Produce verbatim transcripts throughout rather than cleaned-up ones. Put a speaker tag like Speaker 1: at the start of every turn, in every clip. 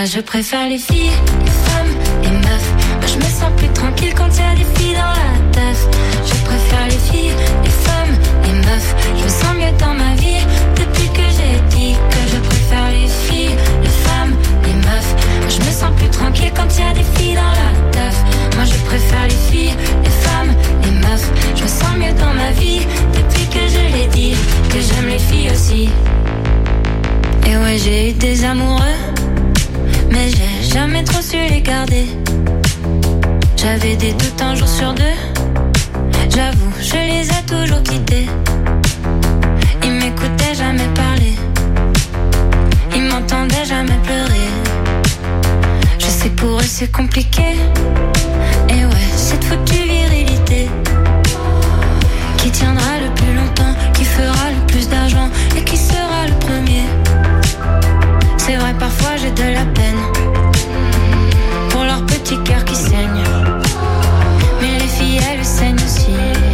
Speaker 1: je préfère les filles, les femmes, les meufs. Moi je me sens plus tranquille quand y a des filles dans la teuf. Je préfère les filles, les femmes, les meufs. Je me sens mieux dans ma vie depuis que j'ai dit que je préfère les filles, les femmes, les meufs. Moi je me sens plus tranquille quand y a des filles dans la teuf. Moi je préfère les filles, les femmes, les meufs. Je me sens mieux dans ma vie depuis que je l'ai dit que j'aime les filles aussi. Et ouais, j'ai eu des amoureux, mais j'ai jamais trop su les garder. J'avais des doutes un jour sur deux. J'avoue, je les ai toujours quittés. Ils m'écoutaient jamais parler. Ils m'entendaient jamais pleurer. Je sais que pour eux c'est compliqué. Et ouais, cette foutue virilité qui tiendra le plus longtemps, qui fera le plus d'argent et qui sera le premier. C'est vrai, parfois j'ai de la peine pour leur petit cœur qui saigne. Mais les filles, elles saignent aussi.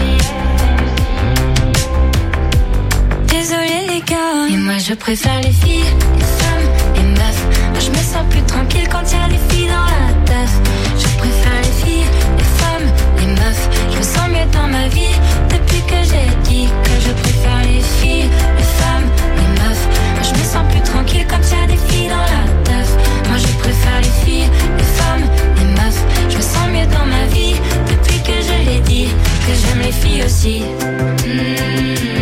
Speaker 1: Désolée les gars, mais moi je préfère les filles, les femmes, les meufs. Moi je me sens plus tranquille quand y a des filles dans la teuf. Je préfère les filles, les femmes, les meufs. Je me sens mieux dans ma vie depuis que j'ai dit que je préfère les filles, les femmes, les meufs. Moi je me sens plus tranquille quand y a des filles dans la teuf. Moi je préfère les filles, les femmes, les meufs. Je me sens mieux dans ma vie depuis que je l'ai dit que j'aime les filles aussi. Mmh.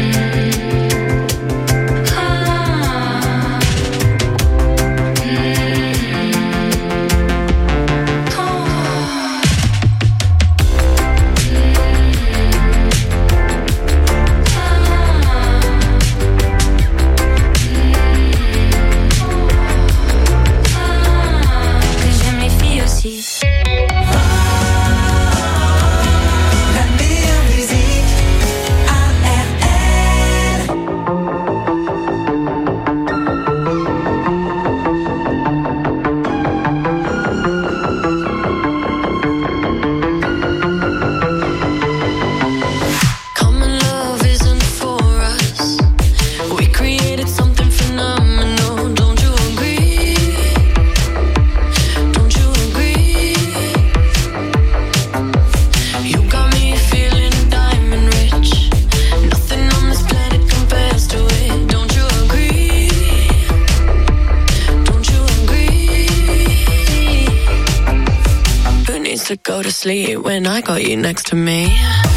Speaker 2: To go to sleep when I got you next to me.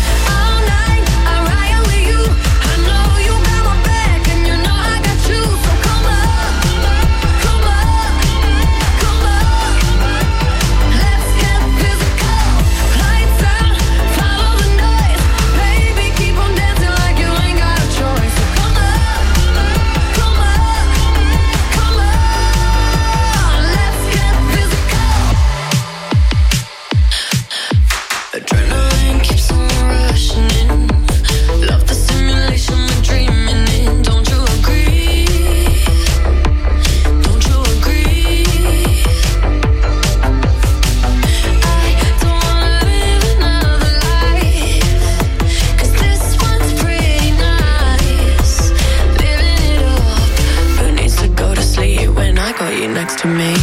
Speaker 2: To me.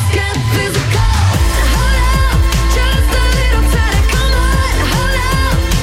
Speaker 1: Hold up,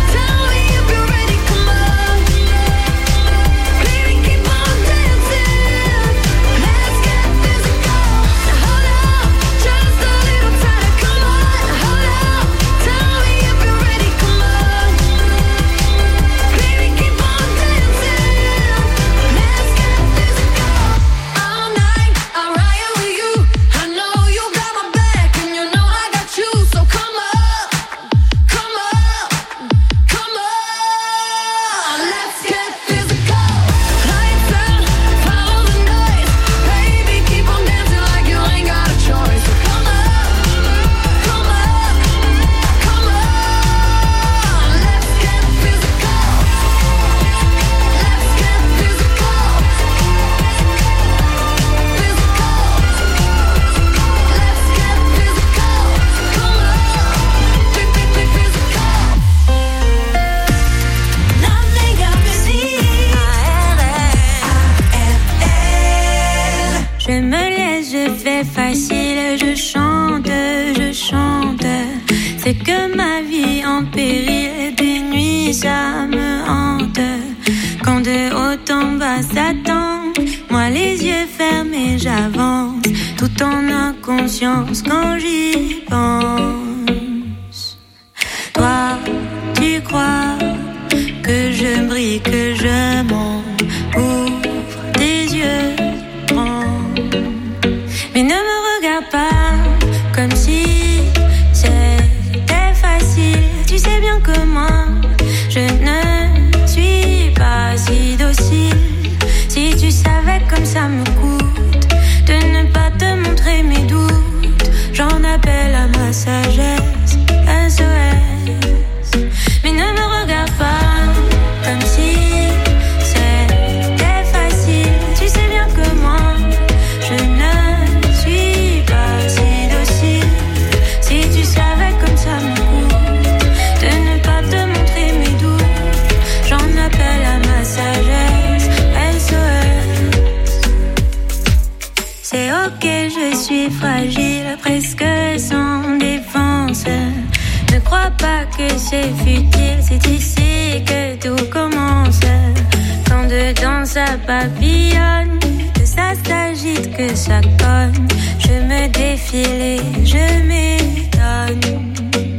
Speaker 1: C'est que ma vie en péril, des nuits ça me hante. Quand de haut en bas s'attend, moi les yeux fermés j'avance, tout en inconscience quand j'y pense. Toi, tu crois que je brille, que je monte, ouvre tes yeux, prends. Mais ne me regarde pas comme si c'était facile. Tu sais bien que moi, je ne suis pas si docile. Si tu savais comme ça me coûte de ne pas te montrer mes doutes, j'en appelle à ma sagesse, S O S. Mais ne me regarde pas comme si c'était facile. Tu sais bien que moi, je ne suis pas si docile. Si tu savais comme ça me coûte de ne pas te montrer mes doutes, j'en appelle à ma sagesse, S O S. C'est ok, je suis fragile, presque sans défense. Ne crois pas que c'est futile, c'est ici que tout commence. Quand dedans ça papillonne, que ça s'agite, que ça cogne, je me défile et je m'étonne.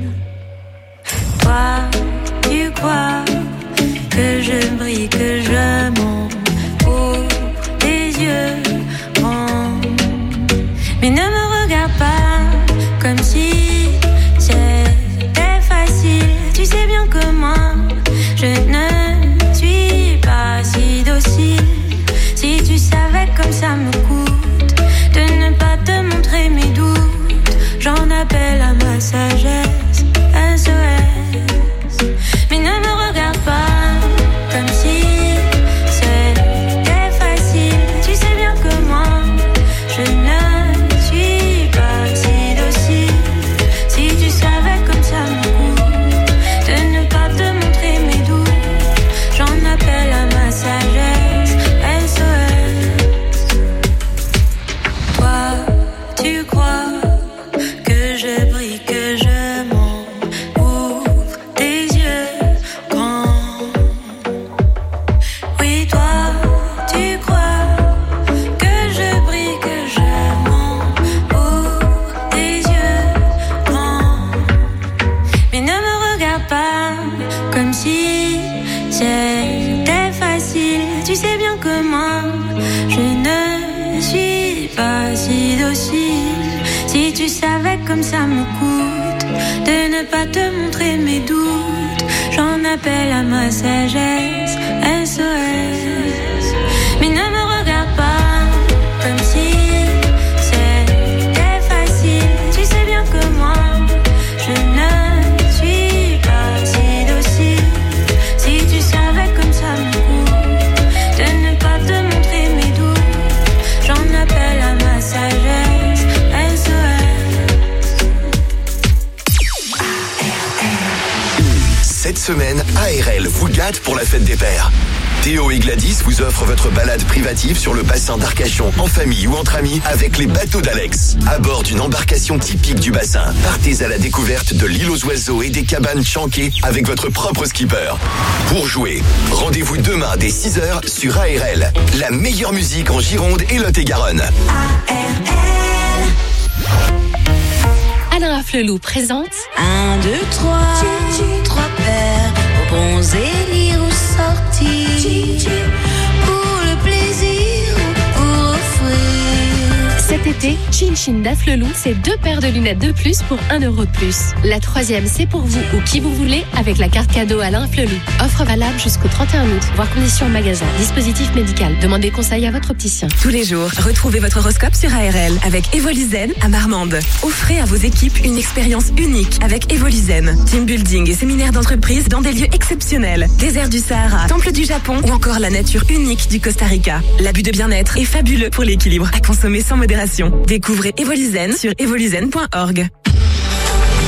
Speaker 1: Toi, tu crois que je brille, que je monte, ouvre tes yeux, prends. Mais ne me regarde pas comme si c'était facile. Tu sais bien que moi, je ne suis pas si docile. Si tu savais comme ça me coûte de ne pas te montrer mes doutes, j'en appelle à ma sagesse, S O S. Mais ne me regarde pas comme si c'était facile. Tu sais bien que moi, je ne suis pas si docile. Si tu savais comme ça me coûte de ne pas te montrer mes doutes, j'en appelle à ma sagesse, S O S. Toi, tu crois que je brille, que je monte, ouvre tes yeux grands. Oui, toi, tu crois que je brille, que je monte, ouvre tes yeux grands. Mais ne me regarde pas comme si c'était facile. Tu sais bien que moi, je ne suis pas si docile. Si tu savais comme ça me coûte de ne pas te montrer mes doutes, j'en appelle à ma sagesse, S O S. Mais ne me regarde pas comme si c'était facile. Tu sais bien que moi, je ne suis pas si docile. Si tu savais comme ça me coûte de ne pas te montrer mes doutes, j'en appelle à ma sagesse, S O S.
Speaker 3: Cette semaine, A R L vous gâte pour la fête des pères. Théo et Gladys vous offrent votre balade privative sur le bassin d'Arcachon, en famille ou entre amis, avec les bateaux d'Alex. À bord d'une embarcation typique du bassin, partez à la découverte de l'île aux oiseaux et des cabanes chanquées avec votre propre skipper. Pour jouer, rendez-vous demain dès six heures sur A R L. La meilleure musique en Gironde et Lot-et-Garonne.
Speaker 1: A R L.
Speaker 4: Alain Afflelou présente
Speaker 5: Un, deux, trois, trois paires aux bons élire ou sortir, pour le plaisir ou pour offrir.
Speaker 4: cet été, Chin Chin d'Afflelou, c'est deux paires de lunettes de plus pour un euro de plus. La troisième, c'est pour vous ou qui vous voulez avec la carte cadeau Alain Afflelou. Offre valable jusqu'au trente et un août. Voir conditions en magasin. Dispositif médical. Demandez conseil à votre opticien.
Speaker 6: Tous les jours, retrouvez votre horoscope sur A R L avec Evoluzen à Marmande. Offrez à vos équipes une expérience unique avec Evoluzen. Team building et séminaires d'entreprise dans des lieux exceptionnels. Désert du Sahara, temple du Japon ou encore la nature unique du Costa Rica. L'abus de bien-être est fabuleux pour l'équilibre. À consommer sans modération. Découvrez Evoluzen sur evoluzen point org.
Speaker 7: Dans les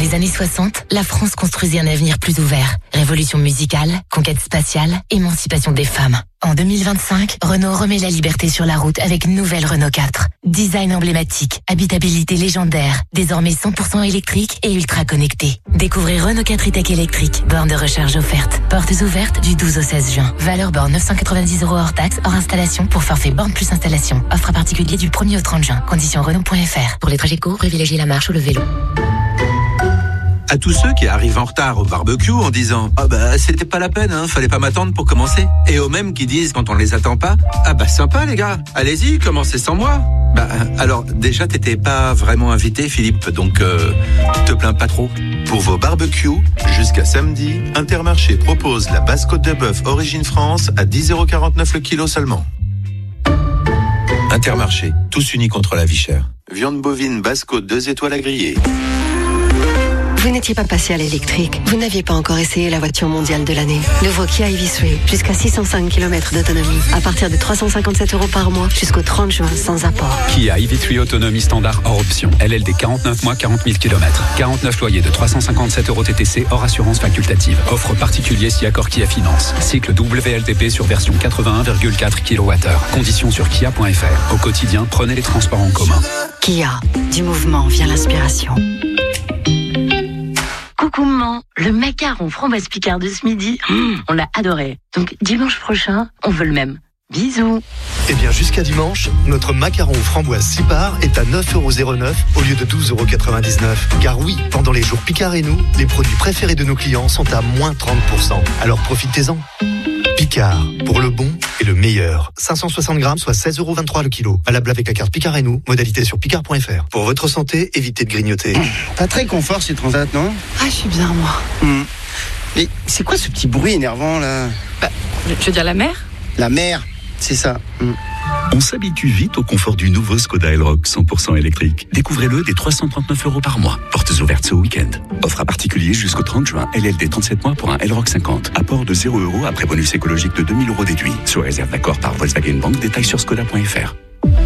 Speaker 7: les années soixante, la France construisait un avenir plus ouvert. Révolution musicale, conquête spatiale, émancipation des femmes. En deux mille vingt-cinq, Renault remet la liberté sur la route avec une nouvelle Renault quatre. Design emblématique, habitabilité légendaire, désormais cent pour cent électrique et ultra connecté. Découvrez Renault quatre e-Tech électrique, borne de recharge offerte. Portes ouvertes du douze au seize juin. Valeur borne neuf cent quatre-vingt-dix euros hors taxe, hors installation pour forfait borne plus installation. Offre à particulier du premier au trente juin. Conditions Renault point F R. Pour les trajets courts, privilégiez la marche ou le vélo.
Speaker 8: À tous ceux qui arrivent en retard au barbecue en disant « Ah bah c'était pas la peine, hein, fallait pas m'attendre pour commencer ». Et aux mêmes qui disent quand on les attend pas « Ah bah sympa les gars, allez-y, commencez sans moi ». Bah alors déjà t'étais pas vraiment invité Philippe, donc euh, te plains pas trop.
Speaker 9: Pour vos barbecues, jusqu'à samedi, Intermarché propose la basse côte de bœuf Origine France à dix euros quarante-neuf le kilo seulement.
Speaker 8: Intermarché, tous unis contre la vie chère.
Speaker 9: Viande bovine basse côte deux étoiles à griller.
Speaker 10: Vous n'étiez pas passé à l'électrique. Vous n'aviez pas encore essayé la voiture mondiale de l'année. Nouveau Kia e v trois, jusqu'à six cent cinq kilomètres d'autonomie. À partir de trois cent cinquante-sept euros par mois, jusqu'au trente juin, sans apport.
Speaker 11: Kia e v trois autonomie standard hors option. L L D quarante-neuf mois, quarante mille kilomètres. quarante-neuf loyers de trois cent cinquante-sept euros T T C hors assurance facultative. Offre particulier si accord Kia Finance. Cycle W L T P sur version quatre-vingt-un virgule quatre kilowattheures. Conditions sur kia point F R. Au quotidien, prenez les transports en commun.
Speaker 10: Kia, du mouvement vient l'inspiration.
Speaker 12: Coucou maman, le macaron framboise Picard de ce midi, mmh, on l'a adoré. Donc dimanche prochain, on veut le même. Bisous.
Speaker 13: Eh bien jusqu'à dimanche, notre macaron framboise six parts est à neuf euros zéro neuf au lieu de douze euros quatre-vingt-dix-neuf. Car oui, pendant les jours Picard et nous, les produits préférés de nos clients sont à moins trente pour cent. Alors profitez-en. Picard, pour le bon et le meilleur. cinq cent soixante grammes, soit seize euros vingt-trois le kilo. Valable avec la carte Picard et nous. Modalité sur picard point F R. Pour votre santé, évitez de grignoter.
Speaker 14: Pas très confort ce transat, non?
Speaker 10: Ah, je suis bien, moi.
Speaker 14: Mmh. Mais c'est quoi ce petit bruit énervant, là?
Speaker 12: Bah, tu veux dire la mer?
Speaker 14: La mer, c'est ça. Mmh.
Speaker 15: On s'habitue vite au confort du nouveau Skoda Elroq cent pour cent électrique. Découvrez-le dès trois cent trente-neuf euros par mois. Portes ouvertes ce week-end. Offre à particulier jusqu'au trente juin. L L D trente-sept mois pour un Elroq cinquante. Apport de zéro euros après bonus écologique de deux mille euros déduit. Sous réserve d'accord par Volkswagen Bank. Détails sur skoda point F R.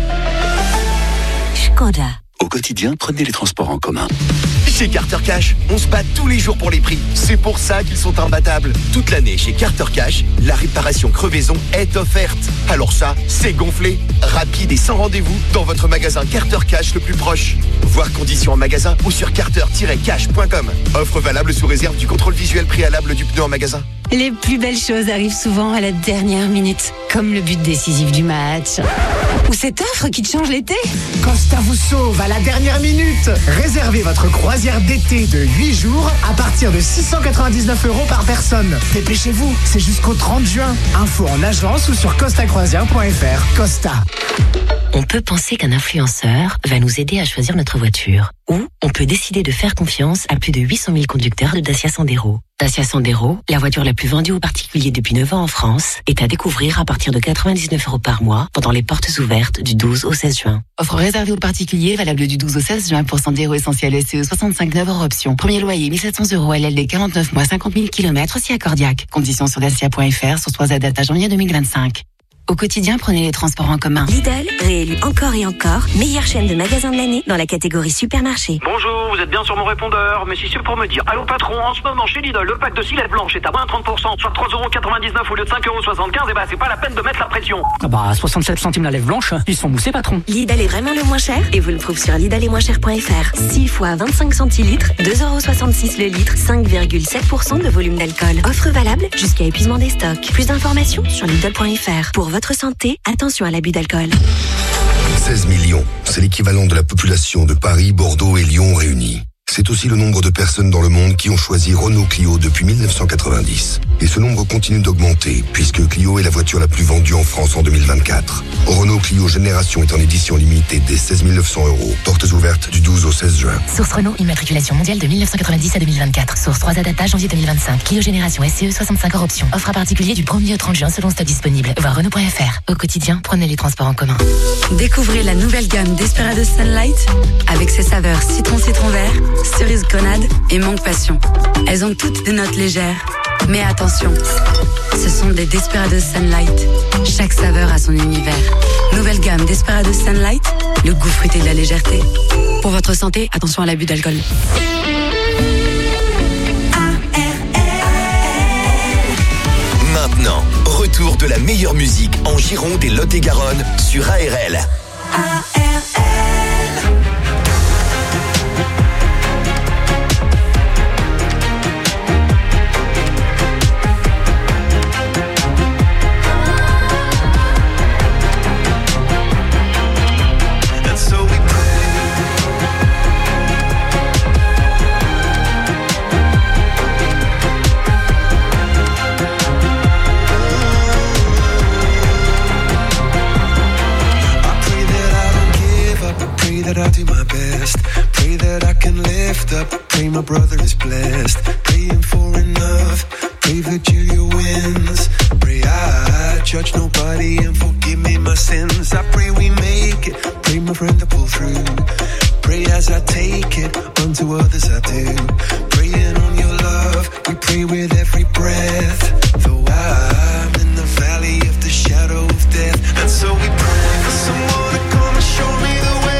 Speaker 10: Skoda.
Speaker 15: Au quotidien, prenez les transports en commun.
Speaker 3: Chez Carter Cash, on se bat tous les jours pour les prix. C'est pour ça qu'ils sont imbattables. Toute l'année, chez Carter Cash, la réparation crevaison est offerte. Alors ça, c'est gonflé, rapide et sans rendez-vous dans votre magasin Carter Cash le plus proche. Voir conditions en magasin ou sur carter tiret cash point com. Offre valable sous réserve du contrôle visuel préalable du pneu en magasin.
Speaker 16: Les plus belles choses arrivent souvent à la dernière minute, comme le but décisif du match. Ou cette offre qui te change l'été.
Speaker 17: Costa vous sauve à la dernière minute. Réservez votre croisière d'été de huit jours à partir de six cent quatre-vingt-dix-neuf euros par personne. Dépêchez-vous, c'est jusqu'au trente juin. Info en agence ou sur costa croisière point F R. Costa.
Speaker 7: On peut penser qu'un influenceur va nous aider à choisir notre voiture. Ou on peut décider de faire confiance à plus de huit cent mille conducteurs de Dacia Sandero. Dacia Sandero, la voiture la plus vendue aux particuliers depuis neuf ans en France, est à découvrir à partir de quatre-vingt-dix-neuf euros par mois pendant les portes ouvertes du douze au seize juin.
Speaker 18: Offre réservée aux particuliers, valable du douze au seize juin pour Sandero essentiel S E soixante-cinq neuf hors option. Premier loyer mille sept cents euros, L L D quarante-neuf mois, cinquante mille kilomètres, si accordiaque. Conditions sur dacia point F R, sur trois date à janvier deux mille vingt-cinq. Au quotidien, prenez les transports en commun.
Speaker 19: Lidl, réélu encore et encore, meilleure chaîne de magasins de l'année dans la catégorie supermarché.
Speaker 20: Bonjour, vous êtes bien sur mon répondeur, mais si c'est pour me dire, allô patron, en ce moment chez Lidl, le pack de cilettes blanches est à moins trente pour cent, soit trois euros quatre-vingt-dix-neuf au lieu de cinq euros soixante-quinze, et bah c'est pas la peine de mettre la pression.
Speaker 21: Ah bah, soixante-sept centimes la lèvre blanche, ils sont moussés patron.
Speaker 19: Lidl est vraiment le moins cher, et vous le prouve sur lidl et moins cher point F R. six fois vingt-cinq centilitres, deux euros soixante-six le litre, cinq virgule sept pour cent de volume d'alcool. Offre valable jusqu'à épuisement des stocks. Plus d'informations sur lidl point F R. Pour votre santé, attention à l'abus d'alcool.
Speaker 22: seize millions, c'est l'équivalent de la population de Paris, Bordeaux et Lyon réunis. C'est aussi le nombre de personnes dans le monde qui ont choisi Renault Clio depuis mille neuf cent quatre-vingt-dix. Et ce nombre continue d'augmenter, puisque Clio est la voiture la plus vendue en France en deux mille vingt-quatre. Renault Clio Génération est en édition limitée dès seize mille neuf cents euros. Portes ouvertes du douze au seize juin.
Speaker 7: Source Renault, immatriculation mondiale de mille neuf cent quatre-vingt-dix à deux mille vingt-quatre. Source trois Adapta, janvier deux mille vingt-cinq. Clio Génération S E soixante-cinq hors option. Offre à particulier du premier au trente juin selon stock disponible. Voir Renault point F R. Au quotidien, prenez les transports en commun.
Speaker 18: Découvrez la nouvelle gamme Desperados Sunlight avec ses saveurs citron citron vert, cerise grenade et mangue passion. Elles ont toutes des notes légères. Mais attention, ce sont des Desperados Sunlight. Chaque saveur a son univers. Nouvelle gamme Desperados Sunlight, le goût fruité de la légèreté. Pour votre santé, attention à l'abus d'alcool.
Speaker 3: la meilleure musique en Gironde et Lot-et-Garonne sur A R L.
Speaker 5: A R L.
Speaker 1: That I do my best. Pray that I can lift up. Pray my brother is blessed. Praying for enough. Pray Virgilia wins. Pray I judge nobody and forgive me my sins. I pray we make it. Pray my friend to pull through. Pray as I take it. Unto others I do. Praying on your love. We pray with every breath. Though I'm in the valley of the shadow of death. And so we pray for someone to come and show me the way.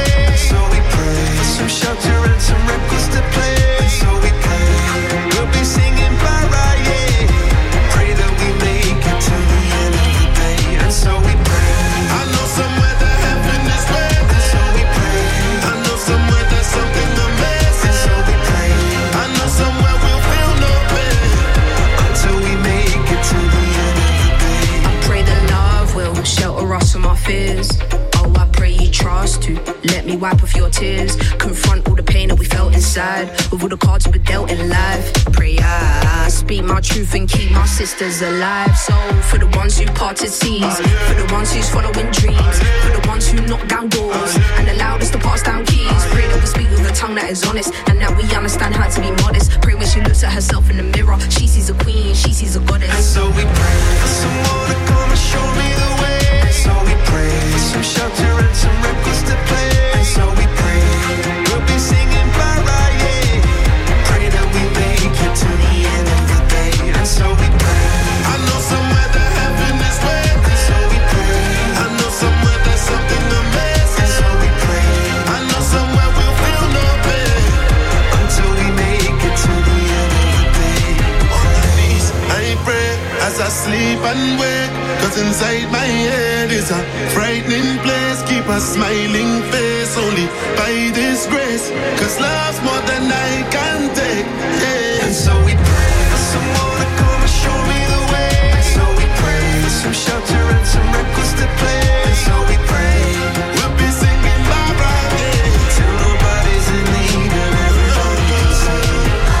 Speaker 1: Some shelter and some records to play. And so we pray, we'll be singing para, yeah. Pray that we make it to the end of the day. And so we pray, I know somewhere that heaven is where. And so we pray, I know somewhere there's something amazing. And so we pray, I know somewhere we'll feel no pain until we make it to the end of the day.
Speaker 2: I pray that love will shelter us from our fears. Oh, I pray you trust to let me wipe off your tears. Confront all the pain that we felt inside with all the cards we were dealt in life. Pray I speak my truth and keep my sisters alive. So for the ones who parted seas, for the ones who's following dreams, for the ones who knock down doors and allowed us to pass down keys. Pray that we speak with a tongue that is honest and that we understand how to be modest. Pray when she looks at herself in the mirror, she sees a queen, she sees a goddess.
Speaker 1: And so we pray for someone to come and show me the way. And so we pray for some shelter and some records to play. And so we pray, we'll be singing para, yeah. Pray that we make it to the end of the day. And so we pray, I know somewhere that heaven is where. And so we pray, I know somewhere there's something amazing. And so we pray, I know somewhere we'll feel no pain until we make it to the end of the day. On my knees, I pray as I sleep and wake. Cause inside my head is a frightening place. Keep a smiling face only by this grace. Cause love's more than I can take, yeah. And so we pray for someone to come and show me the way. And so we pray for some shelter and some records to play. And so we pray, we'll be singing bye-bye, yeah. Till nobody's in need and everybody can sing.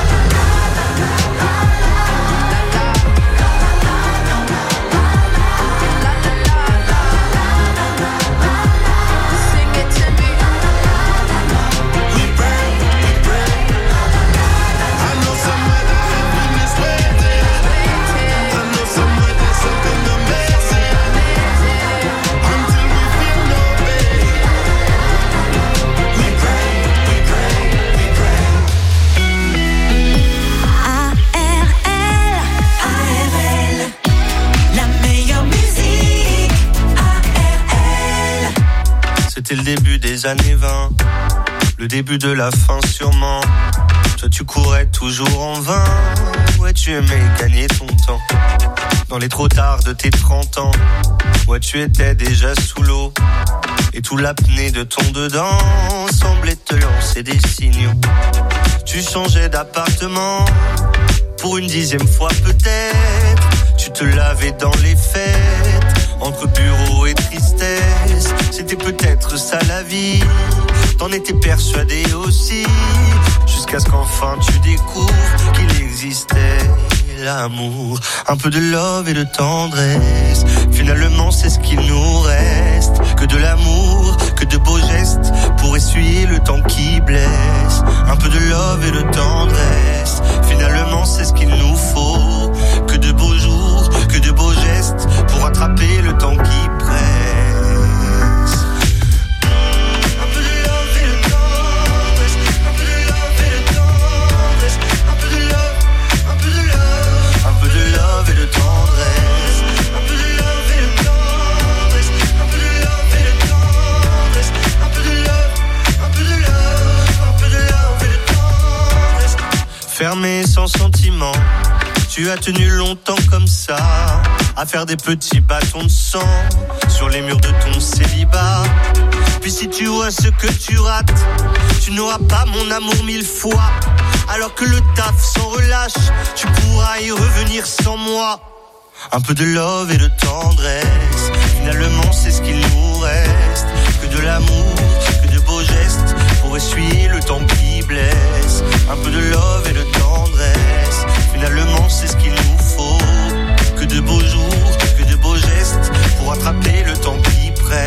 Speaker 23: C'était le début des années vingt, le début de la fin sûrement. Toi tu courais toujours en vain, ouais tu aimais gagner ton temps. Dans les trop tard de tes trente ans, ouais tu étais déjà sous l'eau. Et tout l'apnée de ton dedans semblait te lancer des signaux. Tu changeais d'appartement, pour une dixième fois peut-être. Tu te lavais dans les fêtes, entre bureau et tristesse. C'était peut-être ça la vie, t'en étais persuadé aussi. Jusqu'à ce qu'enfin tu découvres qu'il existait l'amour. Un peu de love et de tendresse, finalement c'est ce qu'il nous reste. Que de l'amour, que de beaux gestes, pour essuyer le temps qui blesse. Un peu de love et de tendresse, finalement c'est ce qu'il nous faut. Que de beaux jours, que de beaux gestes, pour rattraper le temps qui presse. Fermé sans sentiment, Tu as tenu longtemps comme ça, à faire des petits bâtons de sang sur les murs de ton célibat. Puis si tu vois ce que tu rates, tu n'auras pas mon amour mille fois. Alors que le taf s'en relâche, tu pourras y revenir sans moi. Un peu de love et de tendresse, finalement c'est ce qu'il nous reste. Que de l'amour, que de beaux gestes, pour essuyer le temps qui blesse. Un peu de love et de tendresse, finalement c'est ce qu'il nous faut. Que de beaux jours, que de beaux gestes, pour attraper le temps qui presse.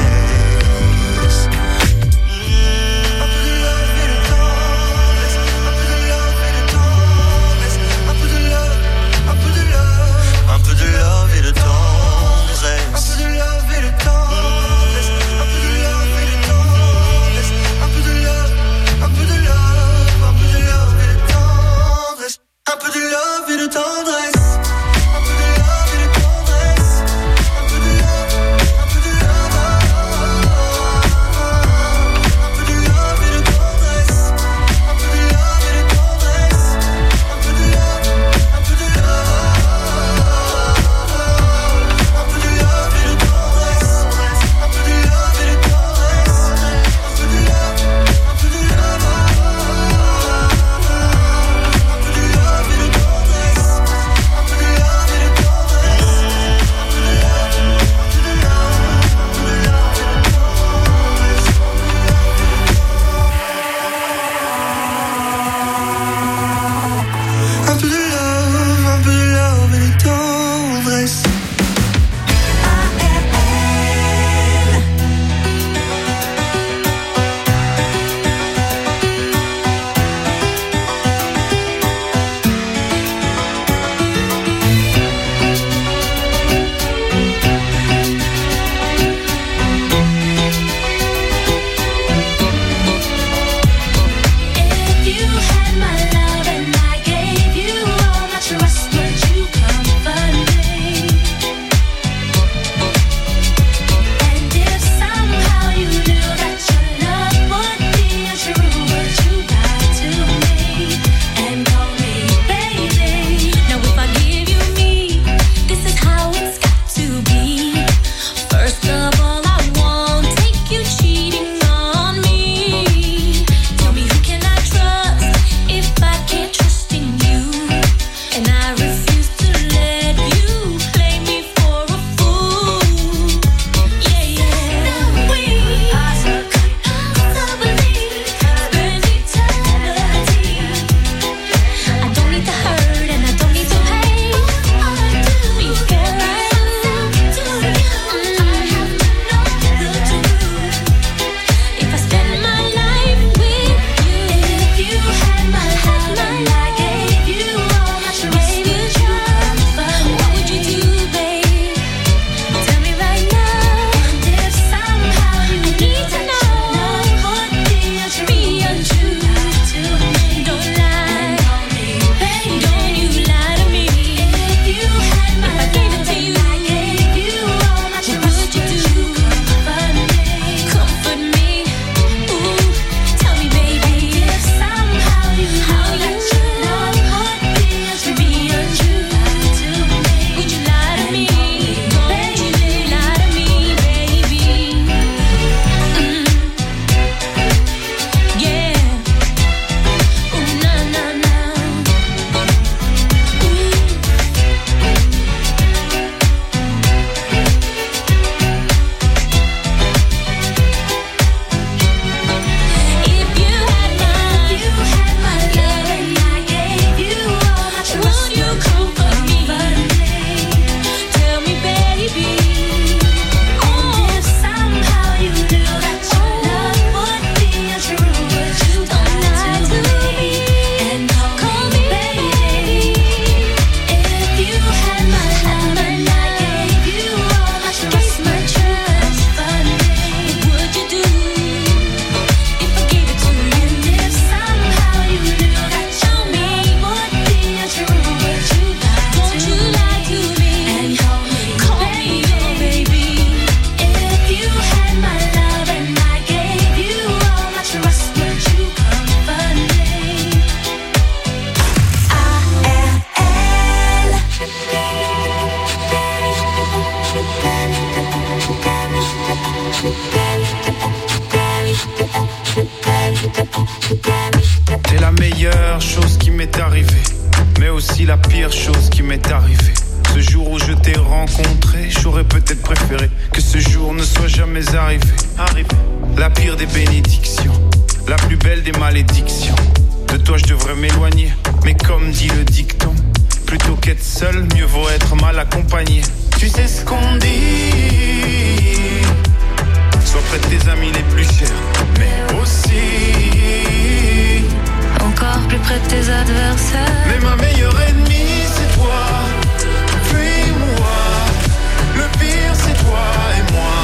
Speaker 4: aussi la pire chose qui m'est arrivée. Ce jour où je t'ai rencontré, j'aurais peut-être préféré que ce jour ne soit jamais arrivé. Arrivé. La pire des bénédictions, la plus belle des malédictions. De toi je devrais m'éloigner, mais comme dit le dicton, plutôt qu'être seul, mieux vaut être mal accompagné. Tu sais ce qu'on dit, sois près de tes amis les plus chers, mais aussi
Speaker 5: encore plus près de tes adversaires.
Speaker 4: Mais ma meilleure ennemie c'est toi, puis moi. Le pire c'est toi et moi.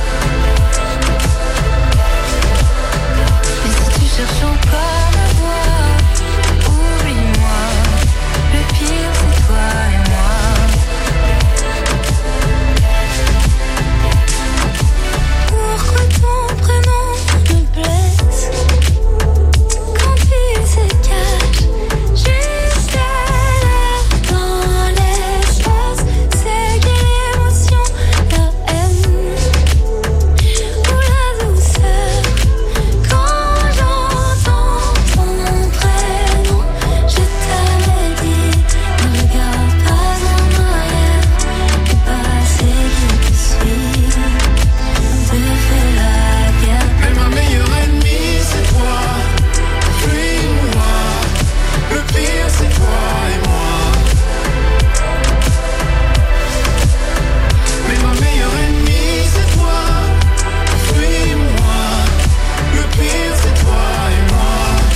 Speaker 5: Mais si tu cherches encore à voir, oublie-moi. Le pire c'est toi et moi. Pourquoi ton prénom me blesse quand il se cache juste là dans l'espace? C'est quelle émotion, la haine ou la douceur? Quand j'entends ton prénom, je t'avais dit, ne regarde pas en arrière. Le passé qui te suit te fait la guerre.
Speaker 4: Mais ma meilleure ennemie c'est toi, puis moi. Le pire c'est toi et moi. Mais ma meilleure ennemie c'est toi, puis moi. Le pire c'est toi et moi.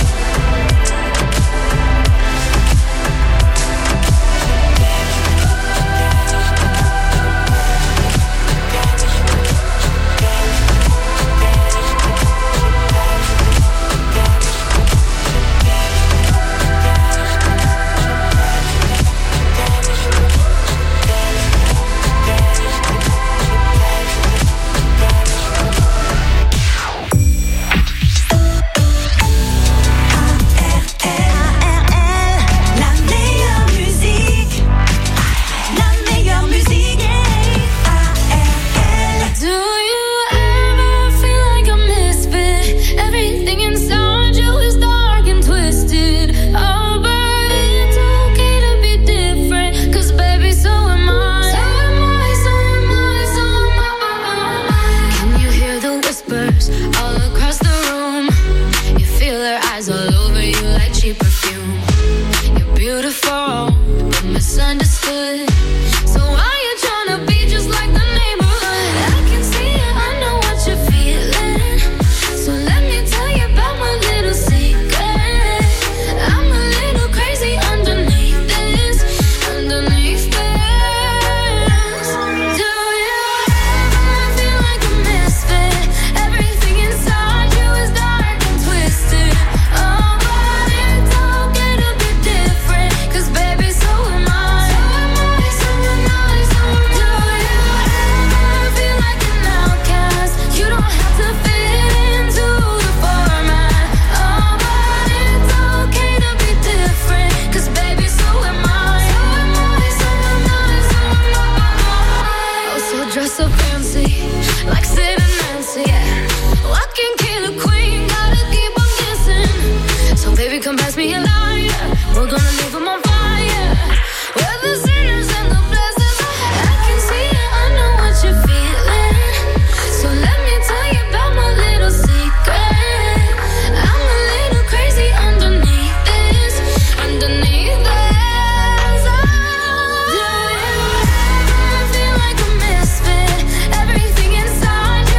Speaker 5: La meilleure musique, la meilleure musique. Do you ever feel like a misfit? Everything inside you is dark and twisted. Oh, but it's okay to be different, 'cause baby, so am I. So am I, so am I, so am I. Can you hear the whispers all across the room? You feel their eyes all over you like cheap perfume. You're beautiful, but misunderstood. So why you tryna be just like the neighborhood? I can see it, I know what you're feeling. So let me tell you about my little secret. I'm a little crazy underneath this, underneath this. Do you ever feel like a misfit? Everything inside you is dark and twisted. Oh, but it's okay to be different, 'cause baby, so am I. So am I, so am I, so am I. Do you ever feel like an outcast? You don't have to fit into the format. Oh, but it's okay to be different, 'cause baby, so am I. So am I, so am I, so am I. Oh, so dress so fancy, like Sid and Nancy, yeah. Oh, I can kill a queen, gotta keep on guessing. So baby, come pass me a lighter, we're gonna leave 'em on fire. We're the sinners and the blessings. I can see it, I know what you're feeling. So let me tell you about my little secret. I'm a little crazy underneath this, underneath this. Do you ever feel like a misfit? Everything inside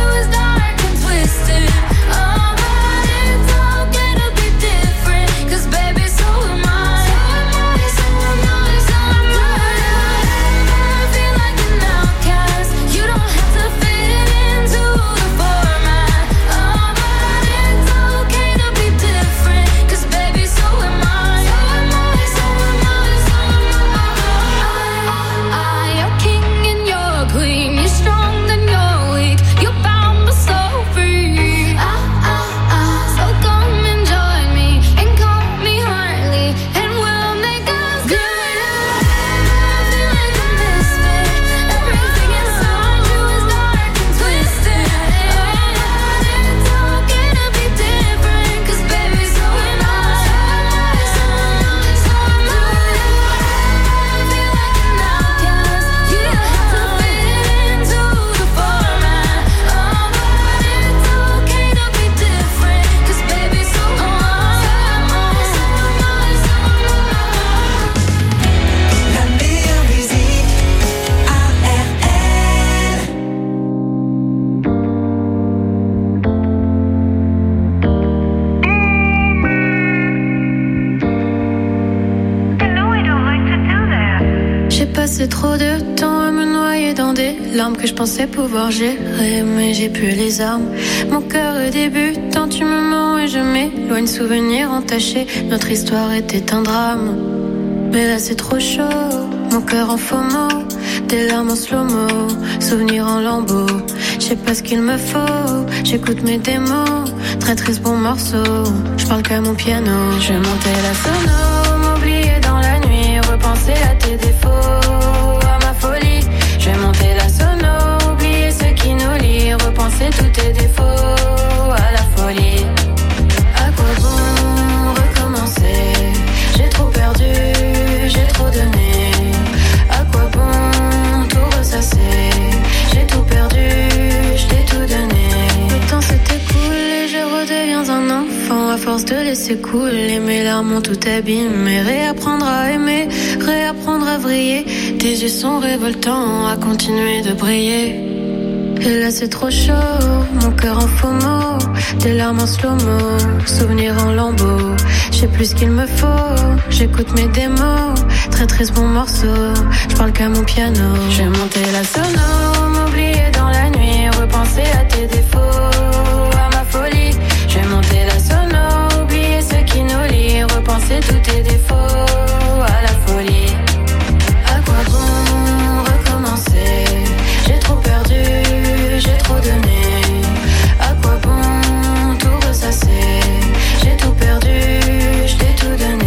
Speaker 6: passé trop de temps à me noyer dans des larmes que je pensais pouvoir gérer, mais j'ai plus les armes. Mon cœur est débutant, tu me mens et je m'éloigne. Souvenirs entachés, notre histoire était un drame. Mais là c'est trop chaud, mon cœur en faux mots, des larmes en slow-mo, souvenirs en lambeaux. Je sais pas ce qu'il me faut, j'écoute mes démos, très triste bon morceau, je parle qu'à mon piano. Je vais monter la sono, m'oublier dans la nuit, repenser à tes défauts, à ma folie. Je vais monter la sono, oublier ce qui nous lie, repenser tous tes défauts, à la folie. À quoi bon recommencer? J'ai trop perdu, j'ai trop donné. À quoi bon tout ressasser? J'ai tout perdu, je t'ai tout donné. Le temps s'est écoulé, je redeviens un enfant. À force de laisser couler, mes larmes ont tout abîmé. Réapprendre à aimer, réapprendre à vriller. Tes yeux sont révoltants, à continuer de briller. Et là c'est trop chaud, mon cœur en faux mots, des larmes en slow-mo, souvenirs en lambeaux. Je sais plus ce qu'il me faut, j'écoute mes démos, très triste bon morceau, je parle qu'à mon piano. Je vais monter la sono, m'oublier dans la nuit, repenser à tes défauts, à ma folie. Je vais monter la sono, oublier ce qui nous lie, repenser tous tes défauts, à la folie. À quoi bon recommencer? J'ai trop perdu, j'ai trop donné. À quoi bon tout ressasser? J'ai tout perdu, je t'ai tout donné.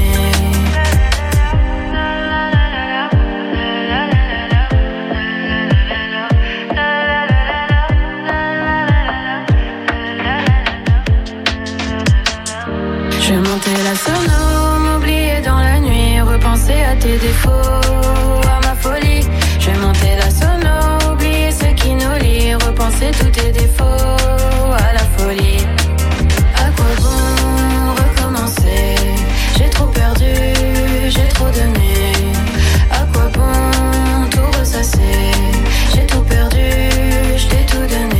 Speaker 6: Je vais monter la sono, m'oublier dans la nuit, repenser à tes défauts, à ma folie. Je vais monter la sono, oublier ce qui nous lie, repenser tous tes défauts, à la folie. À quoi bon recommencer? J'ai trop perdu, j'ai trop donné. À quoi bon tout ressasser? J'ai tout perdu, je t'ai tout donné.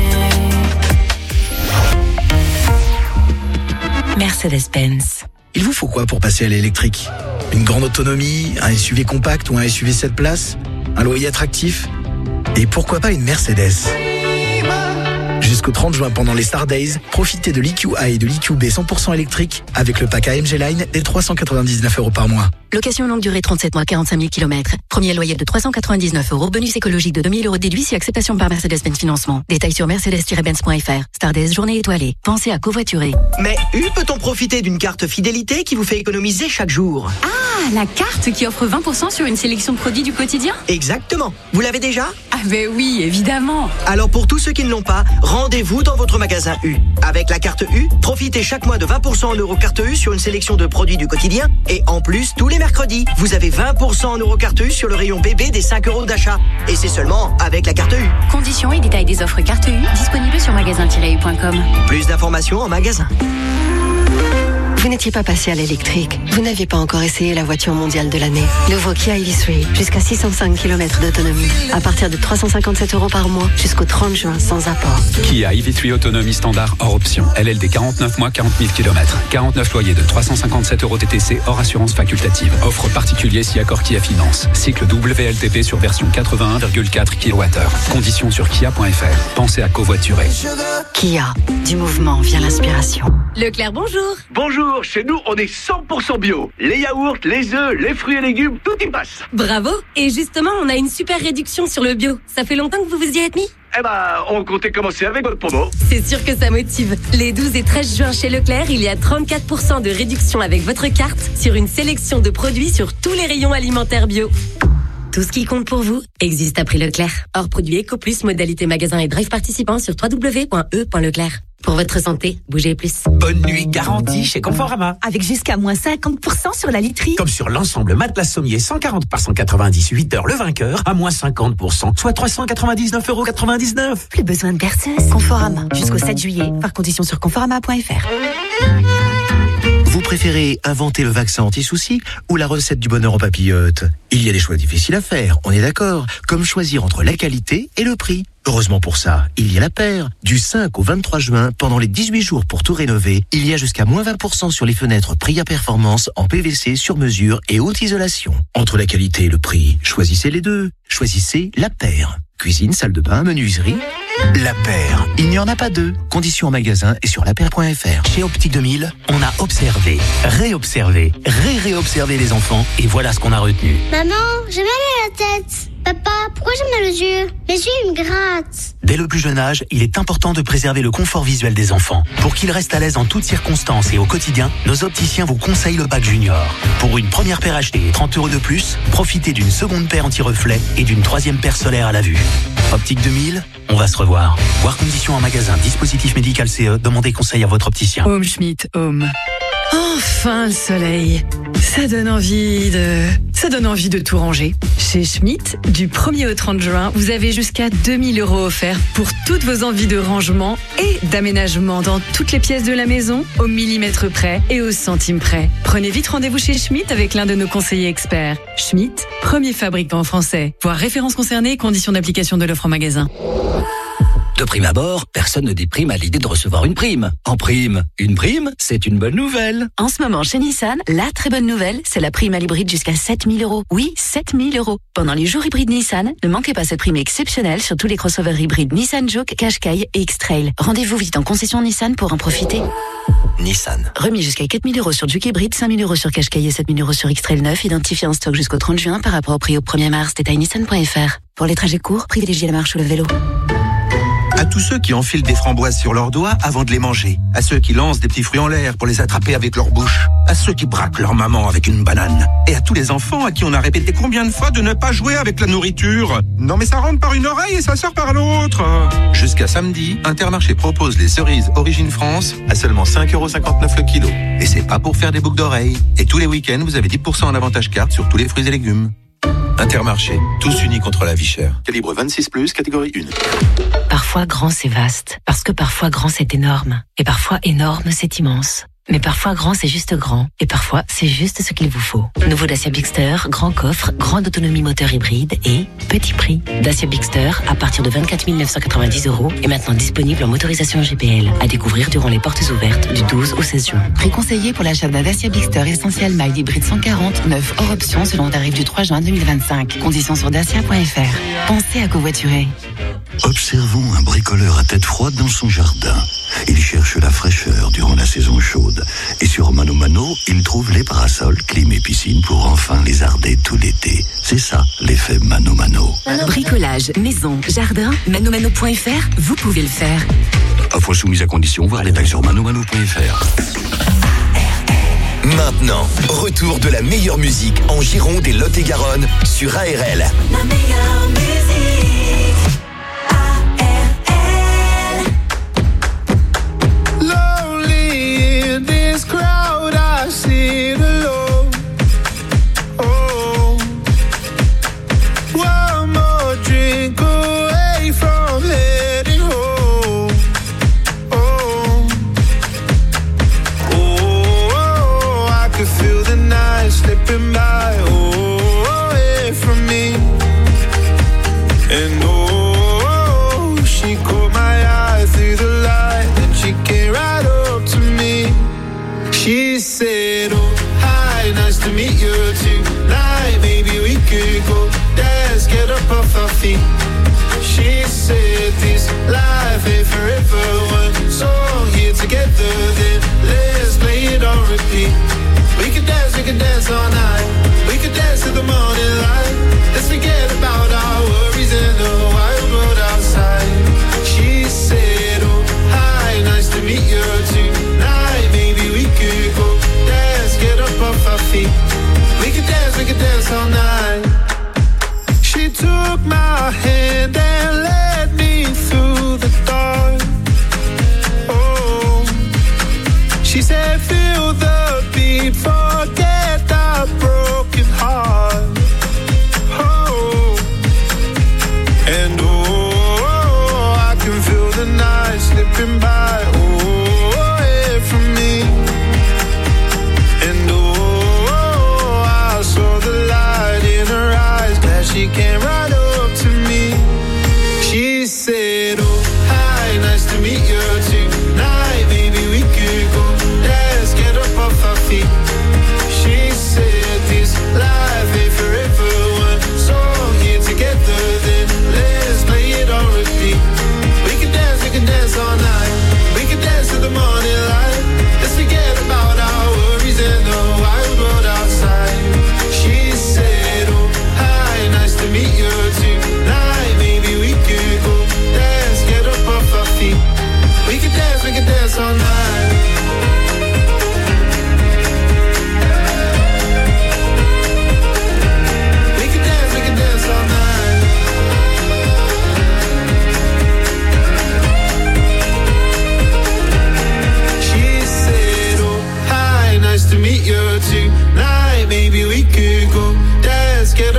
Speaker 8: Mercedes-Benz. Il vous faut quoi pour passer à l'électrique? Une grande autonomie, un S U V compact ou un S U V sept places? Un loyer attractif? Et pourquoi pas une Mercedes? Jusqu'au trente juin, pendant les Star Days, profitez de l'E Q A et de l'E Q B cent pour cent électrique avec le pack A M G Line dès trois cent quatre-vingt-dix-neuf euros par mois.
Speaker 9: Location longue durée trente-sept mois, quarante-cinq mille kilomètres. Premier loyer de trois cent quatre-vingt-dix-neuf euros. Bonus écologique de deux mille euros déduit si acceptation par Mercedes-Benz Financement. Détails sur mercedes tiret benz point f r. Star Days, journée étoilée. Pensez à covoiturer.
Speaker 24: Mais U, peut-on profiter d'une carte fidélité qui vous fait économiser chaque jour?
Speaker 25: Ah, la carte qui offre vingt pour cent sur une sélection de produits du quotidien?
Speaker 24: Exactement. Vous l'avez déjà?
Speaker 25: Ah ben oui, évidemment.
Speaker 24: Alors pour tous ceux qui ne l'ont pas, rendez-vous dans votre magasin U. Avec la carte U, profitez chaque mois de vingt pour cent en euros carte U sur une sélection de produits du quotidien. Et en plus, tous les mercredis, vous avez vingt pour cent en euros carte U sur le rayon bébé des cinq euros d'achat. Et c'est seulement avec la carte U.
Speaker 25: Conditions et détails des offres carte U disponibles sur magasin tiret u point com.
Speaker 24: Plus d'informations en magasin.
Speaker 10: Vous n'étiez pas passé à l'électrique. Vous n'aviez pas encore essayé la voiture mondiale de l'année. Nouveau Kia E V trois, jusqu'à six cent cinq kilomètres d'autonomie. À partir de trois cent cinquante-sept euros par mois, jusqu'au trente juin, sans apport.
Speaker 11: Kia E V trois autonomie standard hors option. L L D quarante-neuf mois, quarante mille kilomètres. quarante-neuf loyers de trois cent cinquante-sept euros T T C hors assurance facultative. Offre particulier si accord Kia Finance. Cycle W L T P sur version quatre-vingt-un virgule quatre kilowattheures. Conditions sur kia point f r. Pensez à covoiturer.
Speaker 10: Kia, du mouvement vient l'inspiration.
Speaker 26: Leclerc, bonjour.
Speaker 27: Bonjour, chez nous on est cent pour cent bio. Les yaourts, les œufs, les fruits et légumes, tout y passe.
Speaker 26: Bravo. Et justement, on a une super réduction sur le bio. Ça fait longtemps que vous vous y êtes mis?
Speaker 27: Eh ben, on comptait commencer avec votre promo.
Speaker 26: C'est sûr que ça motive. Les douze et treize juin chez Leclerc, il y a trente-quatre pour cent de réduction avec votre carte sur une sélection de produits sur tous les rayons alimentaires bio. Tout ce qui compte pour vous existe à prix Leclerc. Hors produit Eco Plus, modalité magasin et drive participant sur w w w point e point leclerc. Pour votre santé, bougez plus.
Speaker 28: Bonne nuit garantie chez Conforama.
Speaker 26: Avec jusqu'à moins cinquante pour cent sur la literie.
Speaker 28: Comme sur l'ensemble matelas sommier cent quarante par cent quatre-vingt-dix, huit heures le vainqueur, à moins cinquante pour cent, soit trois cent quatre-vingt-dix-neuf euros quatre-vingt-dix-neuf.
Speaker 26: Plus besoin de berceuse. Conforama. Jusqu'au sept juillet. Par condition sur conforama point f r.
Speaker 29: Vous préférez inventer le vaccin anti-soucis ou la recette du bonheur en papillote? Il y a des choix difficiles à faire, on est d'accord. Comme choisir entre la qualité et le prix. Heureusement pour ça, il y a la paire. Du cinq au vingt-trois juin, pendant les dix-huit jours pour tout rénover, il y a jusqu'à moins vingt pour cent sur les fenêtres Pria Performance en P V C sur mesure et haute isolation. Entre la qualité et le prix, choisissez les deux. Choisissez la paire. Cuisine, salle de bain, menuiserie. La paire. Il n'y en a pas deux. Conditions en magasin et sur la paire point f r. Chez Optique deux mille, on a observé, réobservé, ré-réobservé les enfants et voilà ce qu'on a retenu.
Speaker 12: Maman, j'ai mal à la tête. Papa, pourquoi j'ai mal aux yeux? Mes yeux, ils me grattent.
Speaker 28: Dès le plus jeune âge, il est important de préserver le confort visuel des enfants. Pour qu'ils restent à l'aise en toutes circonstances et au quotidien, nos opticiens vous conseillent le pack Junior. Pour une première paire achetée et trente euros de plus, profitez d'une seconde paire anti-reflet et d'une troisième paire solaire à la vue. Optique deux mille, on va se revoir. Voir conditions en magasin, dispositif médical C E, demandez conseil à votre opticien.
Speaker 13: Home Schmidt, Home. Enfin le soleil. Ça donne envie de... Ça donne envie de tout ranger. Chez Schmidt, du premier au trente juin, vous avez jusqu'à deux mille euros offerts pour toutes vos envies de rangement et d'aménagement dans toutes les pièces de la maison, au millimètre près et au centime près. Prenez vite rendez-vous chez Schmidt avec l'un de nos conseillers experts. Schmidt, premier fabricant français. Voir références concernées et conditions d'application de l'offre en magasin.
Speaker 14: De prime abord, personne ne déprime à l'idée de recevoir une prime. En prime, une prime, c'est une bonne nouvelle.
Speaker 9: En ce moment, chez Nissan, la très bonne nouvelle, c'est la prime à l'hybride jusqu'à sept mille euros. Oui, sept mille euros. Pendant les jours hybrides Nissan, ne manquez pas cette prime exceptionnelle sur tous les crossovers hybrides Nissan Juke, Qashqai et X-Trail. Rendez-vous vite en concession Nissan pour en profiter.
Speaker 14: Nissan.
Speaker 9: Remis jusqu'à quatre mille euros sur Juke hybride, cinq mille euros sur Qashqai et sept mille euros sur X-Trail neuf, identifié en stock jusqu'au trente juin par rapport au prix au premier mars. Détail nissan point f r. Pour les trajets courts, privilégiez la marche ou le vélo.
Speaker 15: À tous ceux qui enfilent des framboises sur leurs doigts avant de les manger. À ceux qui lancent des petits fruits en l'air pour les attraper avec leur bouche. À ceux qui braquent leur maman avec une banane. Et à tous les enfants à qui on a répété combien de fois de ne pas jouer avec la nourriture. Non mais ça rentre par une oreille et ça sort par l'autre. Jusqu'à samedi, Intermarché propose les cerises Origine France à seulement cinq euros cinquante-neuf le kilo. Et c'est pas pour faire des boucles d'oreilles. Et tous les week-ends, vous avez dix pour cent en avantage carte sur tous les fruits et légumes. Intermarché, tous unis contre la vie chère. Calibre vingt-six plus, catégorie un.
Speaker 7: Parfois grand c'est vaste, parce que parfois grand c'est énorme, et parfois énorme c'est immense. Mais parfois grand c'est juste grand, et parfois c'est juste ce qu'il vous faut. Nouveau Dacia Bigster, grand coffre, grande autonomie moteur hybride et petit prix. Dacia Bigster à partir de vingt-quatre mille neuf cent quatre-vingt-dix euros est maintenant disponible en motorisation G P L. À découvrir durant les portes ouvertes du douze au seize juin.
Speaker 16: Prix conseillé pour l'achat d'un Dacia Bigster Essential Mild Hybride cent quarante, neuf hors option selon tarif du trois juin deux mille vingt-cinq. Conditions sur dacia point f r. Pensez à covoiturer.
Speaker 17: Observons un bricoleur à tête froide dans son jardin. Il cherche la fraîcheur durant la saison chaude. Et sur Mano Mano, il trouve les parasols, clim et piscine pour enfin les arder tout l'été. C'est ça, l'effet Mano Mano.
Speaker 9: Bricolage, maison, jardin, manomano point f r, vous pouvez le faire.
Speaker 17: Offre soumise à condition, voir les détails sur manomano point f r.
Speaker 3: Maintenant, retour de la meilleure musique en Gironde et Lot-et-Garonne sur A R L.
Speaker 1: La meilleure musique. Slipping by, oh, away from me.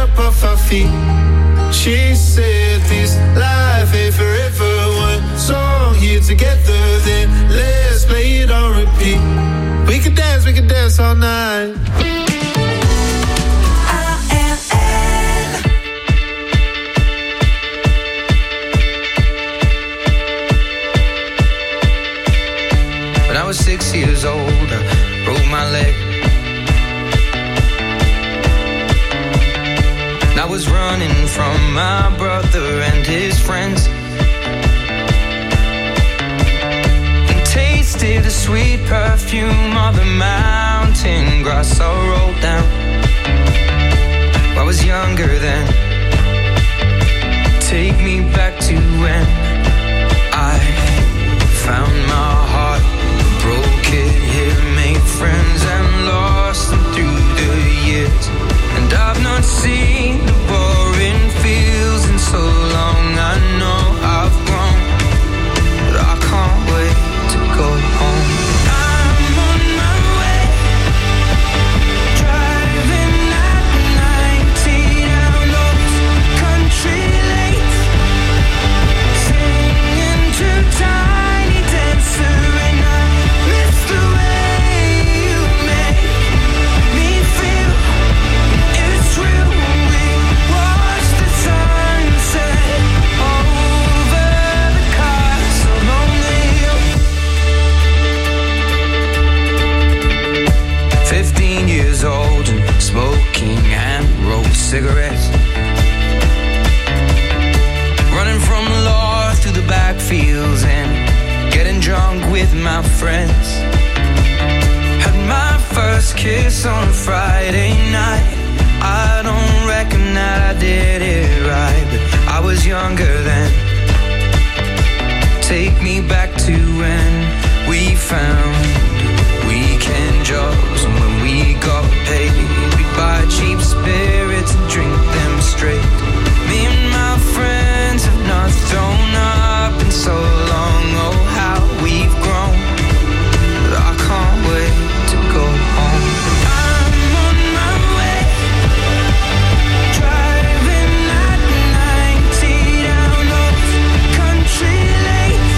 Speaker 1: up off our feet. She said this life ain't forever. One song here together, then let's play it on repeat. We can dance, we can dance all night.
Speaker 2: When I was six years old, I broke my leg. I was running from my brother and his friends, and tasted the sweet perfume of the mountain grass I rolled down. I was younger then. Take me back to when I found my heart, broke it here, made friends and lost them through the years. And I've not seen the boring fields in so long. I know I've grown, but I can't wait to go home. I'm on my way, driving at ninety down those country lanes, singing to Tiny Dancer, and I miss the way you make me feel. It's real. We watch the sunset over the castle on the hill. Fifteen years old and smoking hand-rolled cigarettes, running from the law through the backfields and getting drunk with my friends. Had my first kiss on a Friday night. I don't reckon that I did it right, but I was younger then. Take me back to when we found weekend jobs, and when we got paid, we'd buy cheap spirits and drink them straight. Me and my friends have not thrown up in so long. Oh, how we've grown, but I can't wait to go home. I'm on my way, driving at ninety down those country lanes,